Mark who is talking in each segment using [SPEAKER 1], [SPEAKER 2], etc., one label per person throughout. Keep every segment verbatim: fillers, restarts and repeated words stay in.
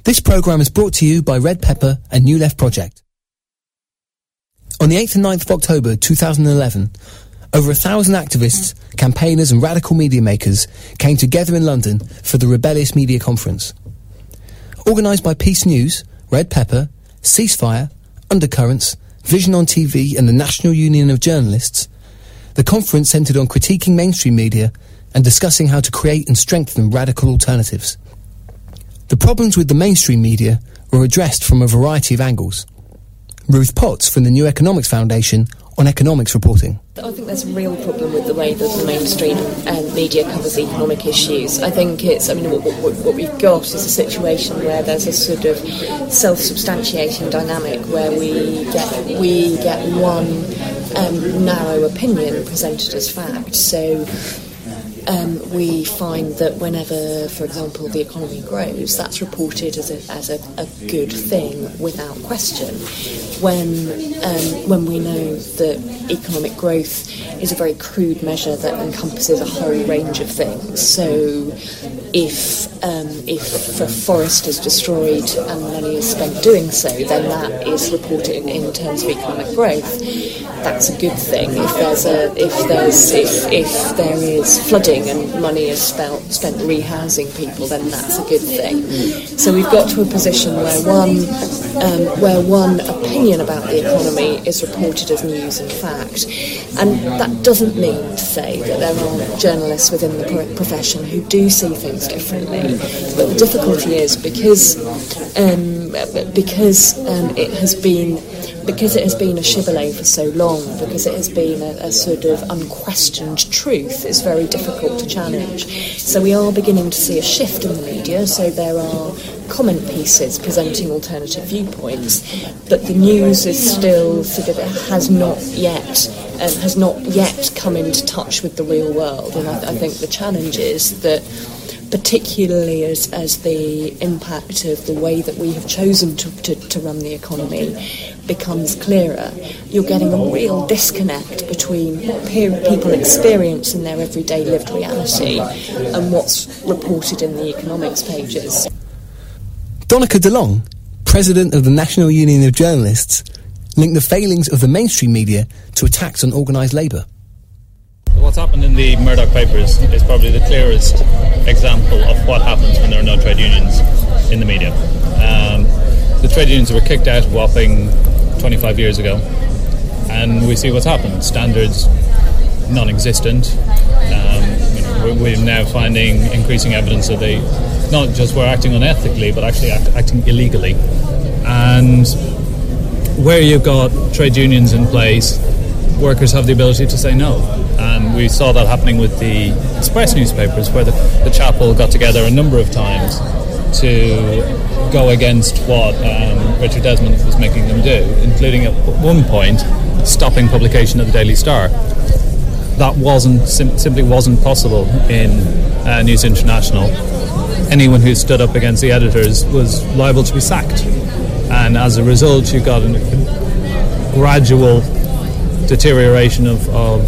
[SPEAKER 1] This programme is brought to you by Red Pepper and New Left Project. On the eighth and ninth of October two thousand eleven, over a thousand activists, campaigners and radical media makers came together in London for the Rebellious Media Conference. Organised by Peace News, Red Pepper, Ceasefire, Undercurrents, Vision on T V and the National Union of Journalists, the conference centred on critiquing mainstream media and discussing how to create and strengthen radical alternatives. The problems with the mainstream media were addressed from a variety of angles. Ruth Potts from the New Economics Foundation on economics reporting.
[SPEAKER 2] I think there's a real problem with the way that the mainstream um, media covers economic issues. I think it's, I mean, what, what, what we've got is a situation where there's a sort of self-substantiating dynamic where we get we get one um, narrow opinion presented as fact. So Um, we find that whenever, for example, the economy grows, that's reported as a, as a, a good thing without question. When um, when we know that economic growth is a very crude measure that encompasses a whole range of things. So if um, if a forest is destroyed and money is spent doing so, then that is reported in, in terms of economic growth. That's a good thing. If there's a if there's if if there is flooding and money is spent spent rehousing people, then that's a good thing. So we've got to a position where one um, where one opinion about the economy is reported as news and fact, and that doesn't mean to say that there aren't journalists within the profession who do see things differently. But the difficulty is because um, because um, it has been. Because it has been a shibboleth for so long, because it has been a, a sort of unquestioned truth, it's very difficult to challenge. So we are beginning to see a shift in the media, so there are comment pieces presenting alternative viewpoints, but the news is still sort of, has not yet um, has not yet come into touch with the real world, and I, I think the challenge is that particularly as, as the impact of the way that we have chosen to, to, to run the economy becomes clearer, you're getting a real disconnect between what people experience in their everyday lived reality and what's reported in the economics pages.
[SPEAKER 1] Donica DeLong, President of the National Union of Journalists, linked the failings of the mainstream media to attacks on organised labour.
[SPEAKER 3] What's happened in the Murdoch papers is probably the clearest example of what happens when there are no trade unions in the media. Um, the trade unions were kicked out whopping twenty-five years ago, and we see what's happened. Standards non-existent. Um, you know, we're, we're now finding increasing evidence that they not just were acting unethically, but actually act, acting illegally. And where you've got trade unions in place, workers have the ability to say no. And we saw that happening with the Express newspapers, where the, the chapel got together a number of times to go against what um, Richard Desmond was making them do, including at one point stopping publication of the Daily Star. That wasn't sim- simply wasn't possible in uh, News International. Anyone who stood up against the editors was liable to be sacked, and as a result you got a gradual deterioration of, of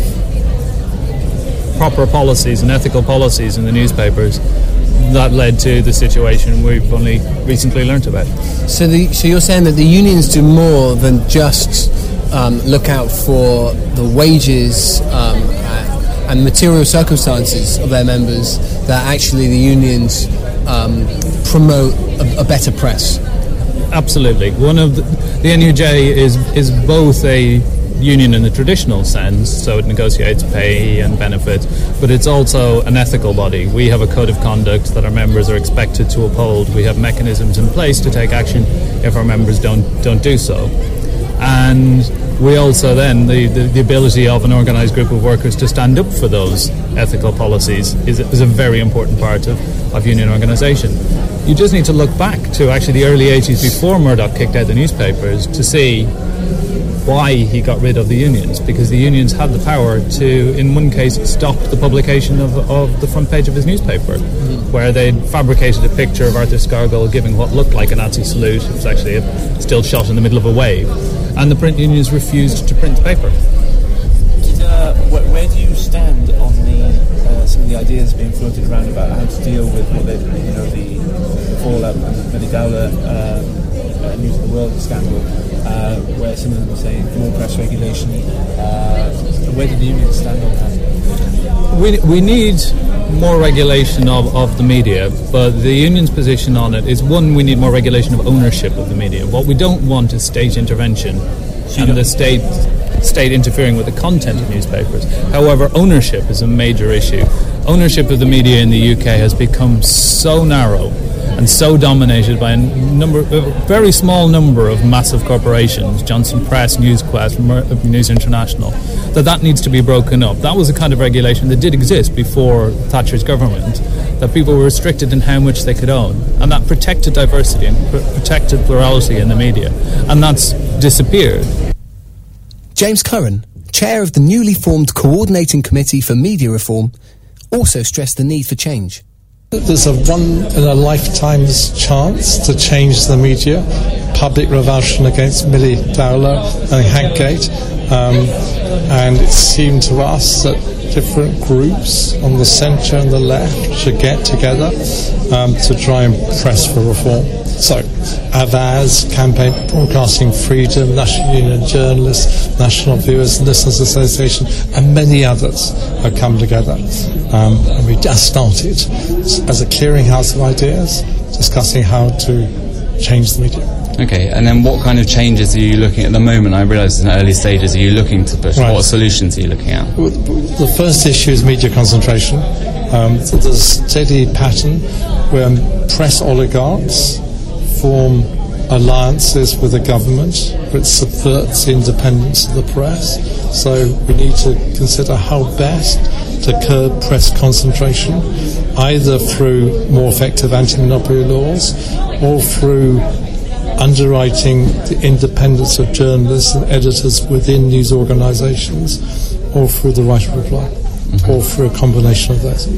[SPEAKER 3] proper policies and ethical policies in the newspapers that led to the situation we've only recently learnt about.
[SPEAKER 1] So, the, so you're saying that the unions do more than just um, look out for the wages um, and material circumstances of their members, that actually the unions um, promote a, a better press?
[SPEAKER 3] Absolutely. One of the, the N U J is is both a union in the traditional sense, so it negotiates pay and benefits, but it's also an ethical body. We have a code of conduct that our members are expected to uphold. We have mechanisms in place to take action if our members don't don't do so. And we also then, the, the, the ability of an organised group of workers to stand up for those ethical policies is, is a very important part of, of union organisation. You just need to look back to actually the early eighties, before Murdoch kicked out the newspapers, to see why he got rid of the unions, because the unions had the power to, in one case, stop the publication of, of the front page of his newspaper, mm-hmm. where they'd fabricated a picture of Arthur Scargill giving what looked like a Nazi salute. It was actually a still shot in the middle of a wave, and the print unions refused to print the paper.
[SPEAKER 4] Did, uh, wh- where do you stand on the uh, some of the ideas being floated around about how to deal with what they, you know, the, the fallout of the Billy Dowler um, uh, News of the World scandal, uh, where some of them were saying more press regulation. Uh, where do the unions stand on that?
[SPEAKER 3] We, we need more regulation of, of the media, but the union's position on it is, one, we need more regulation of ownership of the media. What we don't want is state intervention so and the state state interfering with the content of newspapers. However, ownership is a major issue. Ownership of the media in the U K has become so narrow and so dominated by a number, a very small number of massive corporations, Johnson Press, NewsQuest, News International, that that needs to be broken up. That was a kind of regulation that did exist before Thatcher's government, that people were restricted in how much they could own, and that protected diversity and pr- protected plurality in the media, and that's disappeared.
[SPEAKER 1] James Curran, chair of the newly formed Coordinating Committee for Media Reform, also stressed the need for change.
[SPEAKER 5] There's a one-in-a-lifetime's chance to change the media. Public revulsion against Millie Dowler and Hackgate. Um, and it seemed to us that different groups on the centre and the left should get together um, to try and press for reform. So, Avaz, Campaign for Broadcasting Freedom, National Union of Journalists, National Viewers and Listeners Association, and many others have come together. Um, and we just started as a clearinghouse of ideas, discussing how to change the media.
[SPEAKER 6] Okay, and then what kind of changes are you looking at at the moment? I realise in the early stages, are you looking to push? Right. What solutions are you looking at?
[SPEAKER 5] The first issue is media concentration. Um, there's a steady pattern where press oligarchs form alliances with the government, which subverts the independence of the press. So we need to consider how best to curb press concentration, either through more effective anti-monopoly laws or through underwriting the independence of journalists and editors within news organisations, or through the right of reply, mm-hmm. or through a combination of those.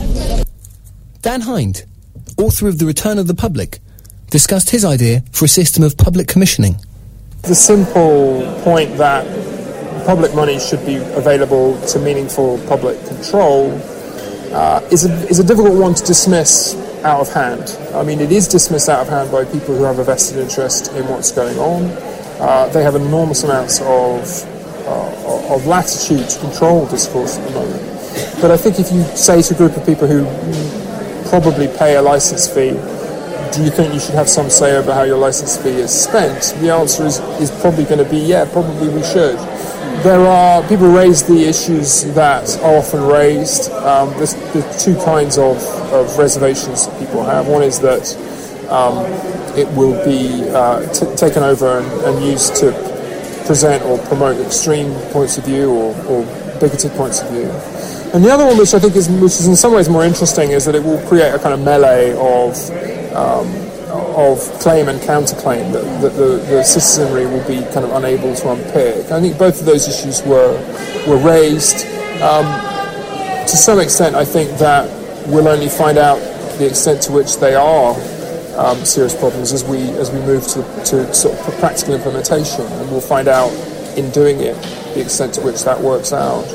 [SPEAKER 1] Dan Hind, author of The Return of the Public, discussed his idea for a system of public commissioning.
[SPEAKER 7] The simple point that public money should be available to meaningful public control uh, is, a, is a difficult one to dismiss out of hand. I mean, it is dismissed out of hand by people who have a vested interest in what's going on. Uh, they have enormous amounts of, uh, of latitude to control discourse at the moment. But I think if you say to a group of people who probably pay a licence fee, do you think you should have some say over how your licence fee is spent? The answer is, is probably going to be, yeah, probably we should. There are, people raise the issues that are often raised. Um, there's, there's two kinds of, of reservations that people have. One is that um, it will be uh, t- taken over and, and used to present or promote extreme points of view or, or bigoted points of view. And the other one, which I think is, which is in some ways more interesting, is that it will create a kind of melee of um, of claim and counterclaim that, that the, the citizenry will be kind of unable to unpick. I think both of those issues were were raised. Um, to some extent, I think that we'll only find out the extent to which they are um, serious problems as we as we move to, to sort of practical implementation, and we'll find out in doing it the extent to which that works out.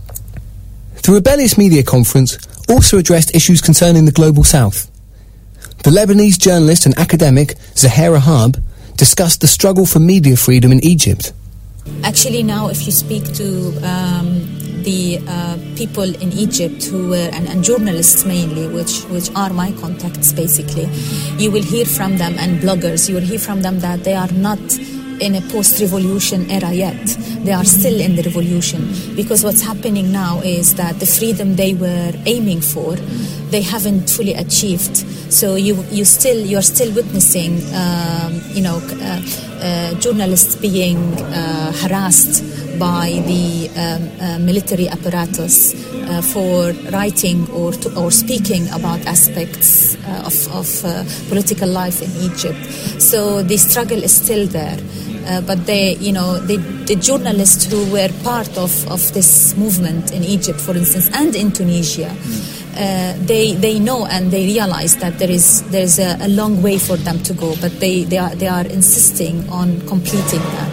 [SPEAKER 1] The Rebellious Media Conference also addressed issues concerning the Global South. The Lebanese journalist and academic Zahera Harb discussed the struggle for media freedom in Egypt.
[SPEAKER 8] Actually, now if you speak to um, the uh, people in Egypt who were, and, and journalists mainly, which, which are my contacts basically, you will hear from them, and bloggers, you will hear from them that they are not in a post-revolution era yet. They are still in the revolution, because what's happening now is that the freedom they were aiming for, they haven't fully achieved. So you you still you're still witnessing um, you know uh, uh, journalists being uh, harassed by the um, uh, military apparatus uh, for writing or to, or speaking about aspects uh, of, of uh, political life in Egypt. So the struggle is still there. Uh, but they, you know, the, the journalists who were part of, of this movement in Egypt, for instance, and in Tunisia, uh, they they know and they realize that there is there is a, a long way for them to go, but they, they are they are insisting on completing that.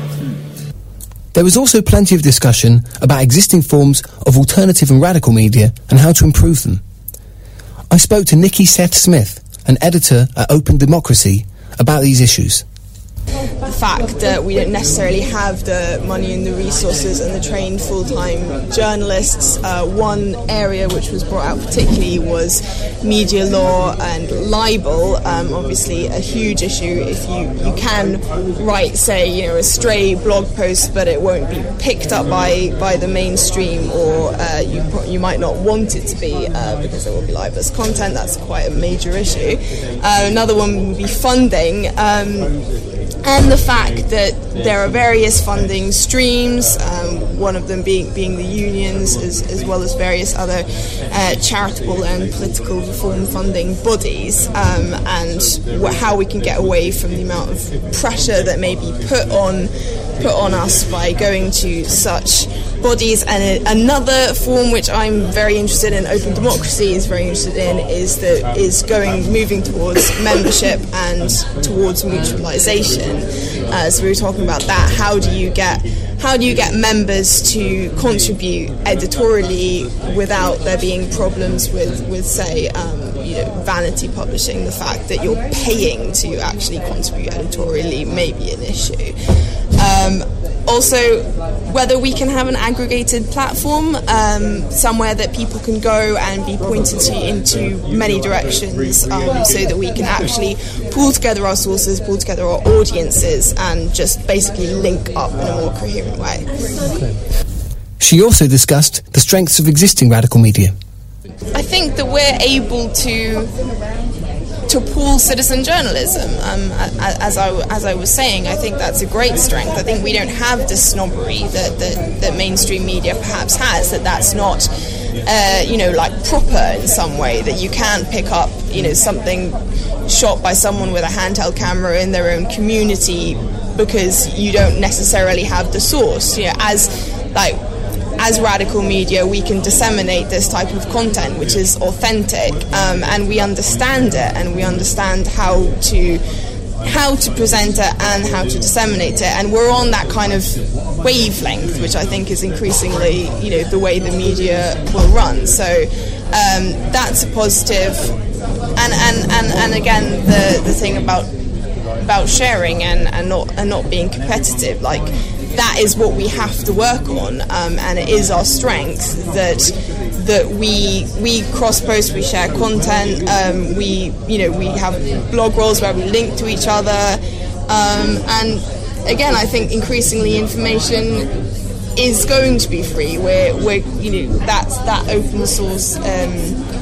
[SPEAKER 1] There was also plenty of discussion about existing forms of alternative and radical media and how to improve them. I spoke to Nikki Seth Smith, an editor at Open Democracy, about these issues.
[SPEAKER 9] The fact that we don't necessarily have the money and the resources and the trained full-time journalists. Uh, one area which was brought out particularly was media law and libel. Um, obviously a huge issue. If you, you can write, say, you know, a stray blog post, but it won't be picked up by, by the mainstream, or uh, you you might not want it to be uh, because there will be libelous content. That's quite a major issue. Uh, another one would be funding. Um, And the fact that there are various funding streams, um, one of them being being the unions, as, as well as various other uh, charitable and political reform funding bodies, um, and wh- how we can get away from the amount of pressure that may be put on put on us by going to such bodies. And a, another form which I'm very interested in, Open Democracy is very interested in, is that is going moving towards membership and towards mutualisation. Uh, so we were talking about that. How do you get how do you get members to contribute editorially without there being problems with with say um, you know, vanity publishing? The fact that you're paying to actually contribute editorially may be an issue. Um, Also, whether we can have an aggregated platform, um, somewhere that people can go and be pointed to into many directions, um, so that we can actually pull together our sources, pull together our audiences, and just basically link up in a more coherent way.
[SPEAKER 1] Okay. She also discussed the strengths of existing radical media.
[SPEAKER 9] I think that we're able to to pool citizen journalism. Um, as I as I was saying, I think that's a great strength. I think we don't have the snobbery that that, that mainstream media perhaps has. That that's not uh, you know like proper in some way. That you can pick up you know something shot by someone with a handheld camera in their own community because you don't necessarily have the source. You know, as like. As radical media, we can disseminate this type of content, which is authentic, um, and we understand it, and we understand how to how to present it and how to disseminate it, and we're on that kind of wavelength, which I think is increasingly, you know, the way the media will run. So um, that's a positive, and and, and, and again, the the thing about about sharing and, and not and not being competitive, like. That is what we have to work on, um, and it is our strength that that we we cross post, we share content, um, we you know we have blog rolls where we link to each other, um, and again, I think increasingly information is going to be free. We're we're you know that's that open source um,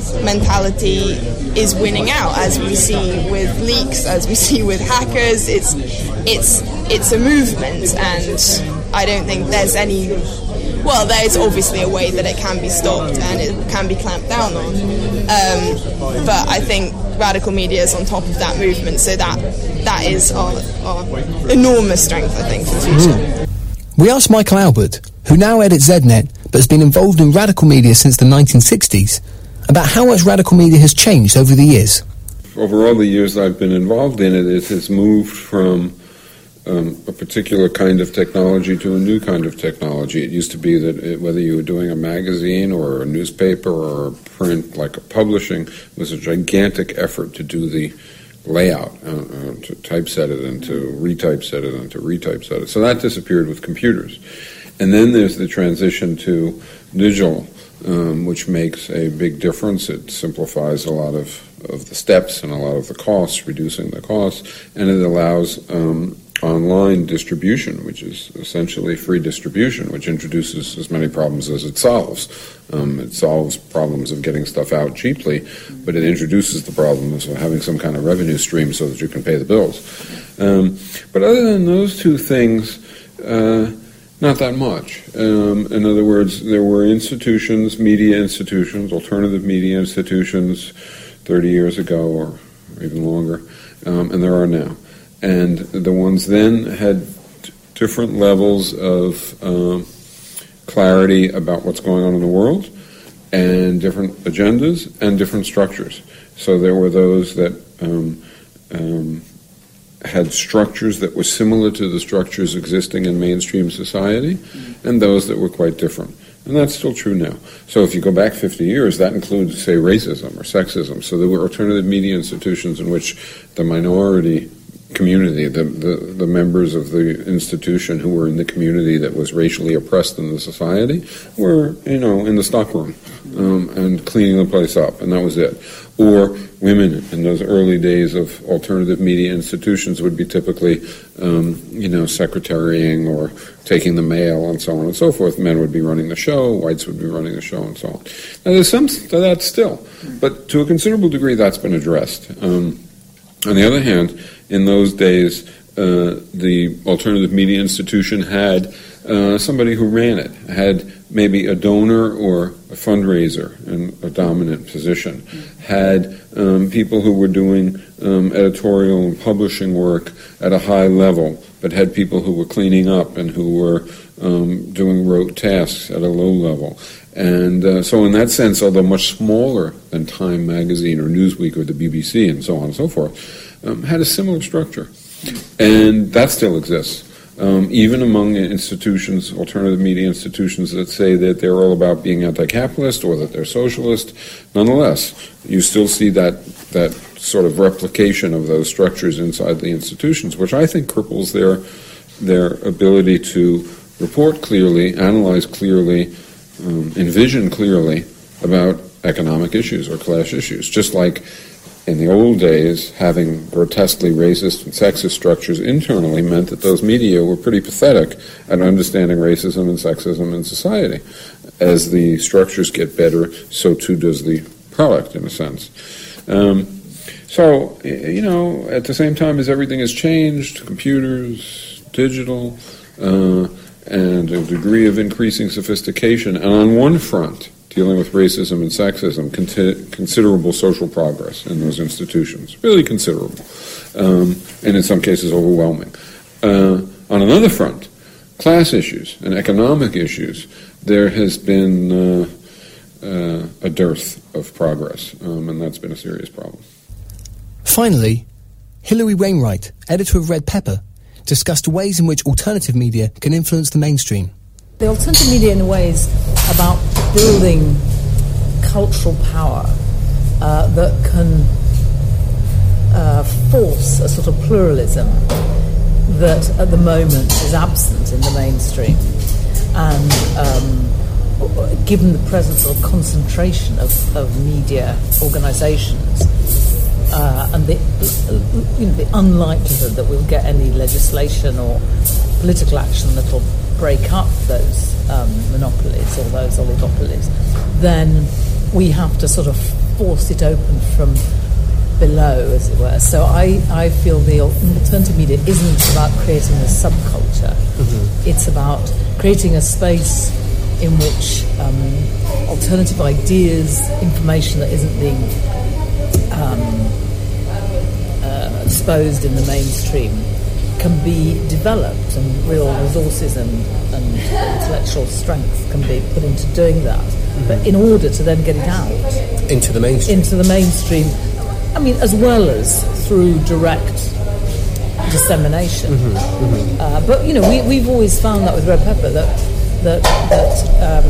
[SPEAKER 9] mentality is winning out, as we see with leaks, as we see with hackers. It's it's it's a movement, and I don't think there's any. Well, there's obviously a way that it can be stopped and it can be clamped down on. Um, but I think radical media is on top of that movement, so that that is our, our enormous strength, I think, for the future.
[SPEAKER 1] Mm. We asked Michael Albert, who now edits Z net but has been involved in radical media since the nineteen sixties, about how much radical media has changed over the years.
[SPEAKER 10] Over all the years I've been involved in it, it has moved from um, a particular kind of technology to a new kind of technology. It used to be that it, whether you were doing a magazine or a newspaper or a print, like a publishing, it was a gigantic effort to do the layout, uh, uh, to typeset it and to retypeset it and to retypeset it. So that disappeared with computers. And then there's the transition to digital, um, which makes a big difference. It simplifies a lot of, of the steps and a lot of the costs, reducing the costs, and it allows um, online distribution, which is essentially free distribution, which introduces as many problems as it solves. Um, it solves problems of getting stuff out cheaply, but it introduces the problems of having some kind of revenue stream so that you can pay the bills. Um, but other than those two things, uh, not that much. Um, in other words, there were institutions, media institutions, alternative media institutions thirty years ago or even longer, um, and there are now. And the ones then had t- different levels of uh, clarity about what's going on in the world, and different agendas and different structures. So there were those that um, um, had structures that were similar to the structures existing in mainstream society, and those that were quite different. And that's still true now. So if you go back fifty years, that includes, say, racism or sexism. So there were alternative media institutions in which the minority community, the, the, the members of the institution who were in the community that was racially oppressed in the society were, you know, in the stockroom um, and cleaning the place up, and that was it. Or women in those early days of alternative media institutions would be typically, um, you know, secretarying or taking the mail and so on and so forth. Men would be running the show, whites would be running the show, and so on. Now, there's some of that still, but to a considerable degree that's been addressed. Um, on the other hand, in those days, uh, the alternative media institution had uh, somebody who ran it, had maybe a donor or a fundraiser in a dominant position, had um, people who were doing um, editorial and publishing work at a high level, but had people who were cleaning up and who were um, doing rote tasks at a low level. And uh, so in that sense, although much smaller than Time magazine or Newsweek or the B B C and so on and so forth, um, had a similar structure. And that still exists. Um, even among institutions, alternative media institutions that say that they're all about being anti-capitalist or that they're socialist, nonetheless, you still see that that sort of replication of those structures inside the institutions, which I think cripples their their ability to report clearly, analyze clearly, um, envision clearly about economic issues or class issues, just like in the old days, having grotesquely racist and sexist structures internally meant that those media were pretty pathetic at understanding racism and sexism in society. As the structures get better, so too does the product, in a sense. Um, so, you know, at the same time as everything has changed, computers, digital, uh, and a degree of increasing sophistication, and on one front, dealing with racism and sexism, conti- considerable social progress in those institutions, really considerable, um, and in some cases overwhelming. Uh, on another front, class issues and economic issues, there has been uh, uh, a dearth of progress, um, and that's been a serious problem.
[SPEAKER 1] Finally, Hilary Wainwright, editor of Red Pepper, discussed ways in which alternative media can influence the mainstream.
[SPEAKER 11] The alternative media, in a way, is about building cultural power uh, that can uh, force a sort of pluralism that, at the moment, is absent in the mainstream. And um, given the presence of concentration of, of media organisations uh, and the, you know, the unlikelihood that we'll get any legislation or political action that will break up those um, monopolies or those oligopolies, then we have to sort of force it open from below, as it were. So I, I feel the alternative media isn't about creating a subculture. Mm-hmm. It's about creating a space in which um, alternative ideas, information that isn't being um, uh, exposed in the mainstream, can be developed, and real resources and, and intellectual strength can be put into doing that. Mm-hmm. But in order to then get it out
[SPEAKER 1] into the mainstream,
[SPEAKER 11] into the mainstream, I mean, as well as through direct dissemination. Mm-hmm. Mm-hmm. Uh, but you know, we, we've always found that with Red Pepper that that that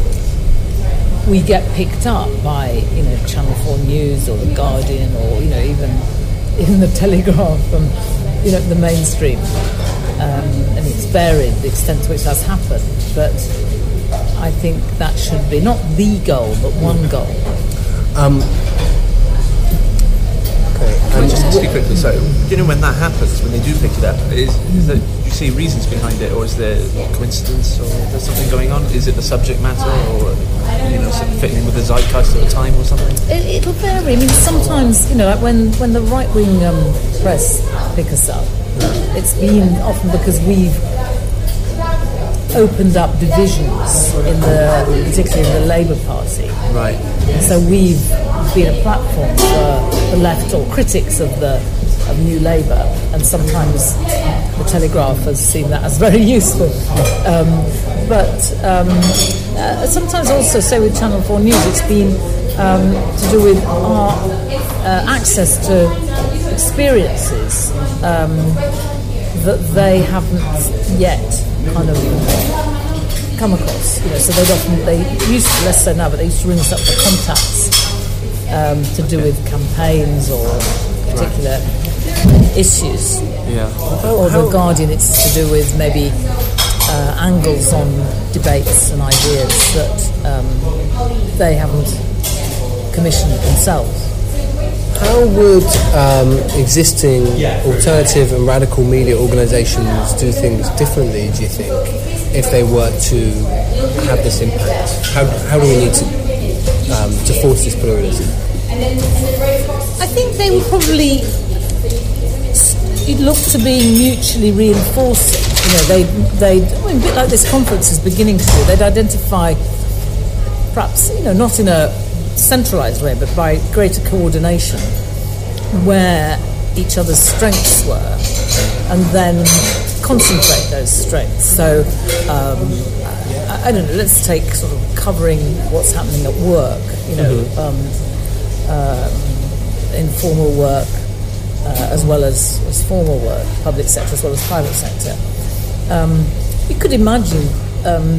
[SPEAKER 11] um, we get picked up by you know Channel Four News or the Guardian or you know even in the Telegraph and. You know, the mainstream, um, and it's varied the extent to which that's happened. But I think that should be not the goal, but one goal.
[SPEAKER 12] Um, okay. Um, just actually quickly, so do you know when that happens? When they do pick it up, is, is there, do you see reasons behind it, or is there coincidence, or is there something going on? Is it the subject matter, or you know, sort of fitting in with the zeitgeist at the time, or something?
[SPEAKER 11] It, it'll vary. I mean, sometimes you know, like when when the right wing um, press pick us up, it's been often because we've opened up divisions in the, particularly in the Labour Party.
[SPEAKER 12] Right.
[SPEAKER 11] And so we've been a platform for the left or critics of the of New Labour, and sometimes the Telegraph has seen that as very useful. Um, but um, uh, sometimes also, say with Channel four News, it's been um, to do with our uh, access to experiences um, that they haven't yet kind of come across. You know, so they'd often they used to, less so now, but they used to ring us up for contacts um, to do with campaigns or particular right. issues.
[SPEAKER 12] Yeah.
[SPEAKER 11] Or the Guardian, it's to do with maybe uh, angles on debates and ideas that um, they haven't commissioned themselves.
[SPEAKER 1] How would um, existing alternative and radical media organisations do things differently, do you think, if they were to have this impact? How, how do we need to um, to force this pluralism?
[SPEAKER 11] I think they would probably look to be mutually reinforcing. You know, they they I mean, a bit like this conference is beginning to do. They'd identify, perhaps, you know, not in a centralised way, but by greater coordination, where each other's strengths were, and then concentrate those strengths. So, um, I, I don't know, let's take sort of covering what's happening at work, you know, mm-hmm. um, uh, informal work, uh, as well as, as formal work, public sector as well as private sector. Um, you could imagine um,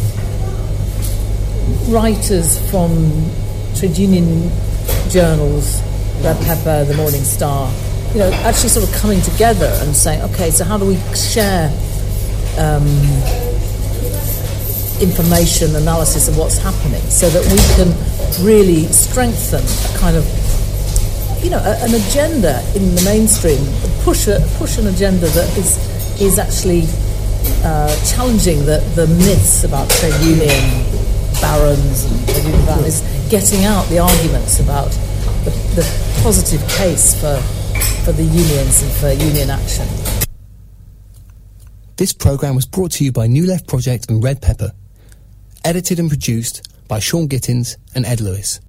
[SPEAKER 11] writers from trade union journals, Red Pepper, The Morning Star, you know, actually sort of coming together and saying, okay, so how do we share um, information, analysis of what's happening, so that we can really strengthen a kind of, you know, a, an agenda in the mainstream, push a push an agenda that is is actually uh, challenging the, the myths about trade union barons and trade union families, getting out the arguments about the, the positive case for for the unions and for union action.
[SPEAKER 1] This programme was brought to you by New Left Project and Red Pepper. Edited and produced by Sean Gittins and Ed Lewis.